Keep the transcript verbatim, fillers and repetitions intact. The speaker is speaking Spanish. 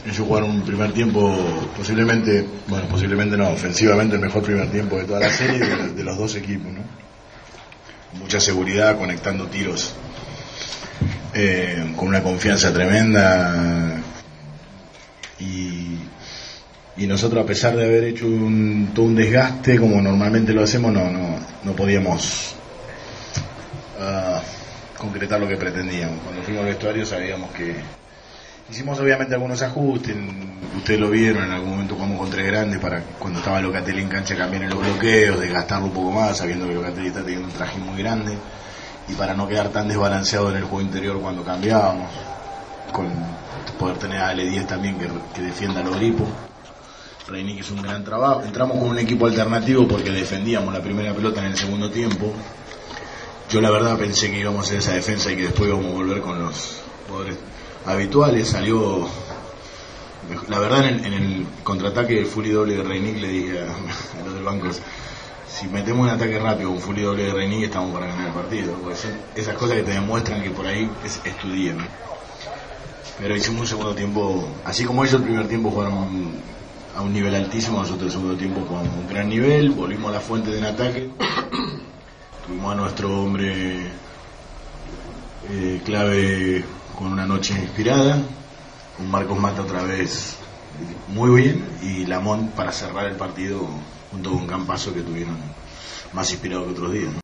Ellos jugaron un primer tiempo posiblemente, bueno, posiblemente no, ofensivamente el mejor primer tiempo de toda la serie de, de los dos equipos, ¿no? Mucha seguridad, conectando tiros eh, con una confianza tremenda y, y nosotros, a pesar de haber hecho un, todo un desgaste como normalmente lo hacemos, no, no, no podíamos uh, concretar lo que pretendíamos. Cuando fuimos al vestuario sabíamos que hicimos obviamente algunos ajustes, ustedes lo vieron, en algún momento jugamos con tres grandes para cuando estaba Locatelli en cancha cambiar en los bloqueos, desgastarlo un poco más, sabiendo que Locatelli está teniendo un traje muy grande, y para no quedar tan desbalanceado en el juego interior cuando cambiábamos, con poder tener a L diez también que, que defienda los gripos. Reinik hizo un gran trabajo, entramos con un equipo alternativo porque defendíamos la primera pelota en el segundo tiempo. Yo la verdad pensé que íbamos a hacer esa defensa y que después íbamos a volver con los jugadores habituales. Salió, la verdad, en el, en el contraataque full y doble de Reinik le dije a, a los del banco, si metemos un ataque rápido un full y doble de Reinik estamos para ganar el partido, porque son esas cosas que te demuestran que por ahí es, estudian. Pero hicimos un segundo tiempo, así como ellos el primer tiempo jugaron a un nivel altísimo, nosotros el segundo tiempo jugamos a un gran nivel, volvimos a la fuente de un ataque, tuvimos a nuestro hombre eh, clave con una noche inspirada, un Marcos Mata otra vez muy bien, y Lamont para cerrar el partido junto con Campazo, que tuvieron más inspirado que otros días, ¿no?